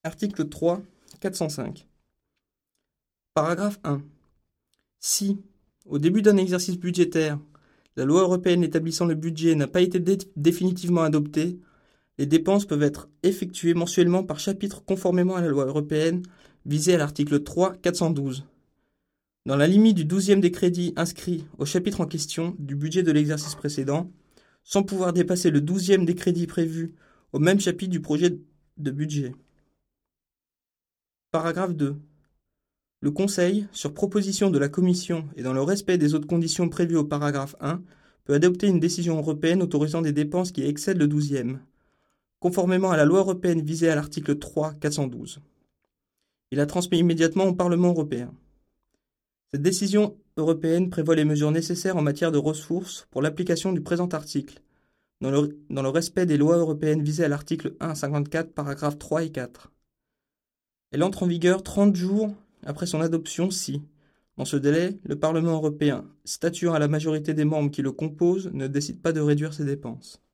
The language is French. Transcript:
Article 3, 405. Paragraphe 1. Si, au début d'un exercice budgétaire, la loi européenne établissant le budget n'a pas été définitivement adoptée, les dépenses peuvent être effectuées mensuellement par chapitre conformément à la loi européenne visée à l'article 3, 412. Dans la limite du 12e des crédits inscrits au chapitre en question du budget de l'exercice précédent, sans pouvoir dépasser le 12e des crédits prévus au même chapitre du projet de budget. Paragraphe 2. Le Conseil, sur proposition de la Commission et dans le respect des autres conditions prévues au paragraphe 1, peut adopter une décision européenne autorisant des dépenses qui excèdent le 12e, conformément à la loi européenne visée à l'article 3, 412. Il la transmet immédiatement au Parlement européen. Cette décision européenne prévoit les mesures nécessaires en matière de ressources pour l'application du présent article, dans le respect des lois européennes visées à l'article 1,54, paragraphes 3 et 4. Elle entre en vigueur 30 jours après son adoption si, dans ce délai, le Parlement européen, statuant à la majorité des membres qui le composent, ne décide pas de réduire ses dépenses.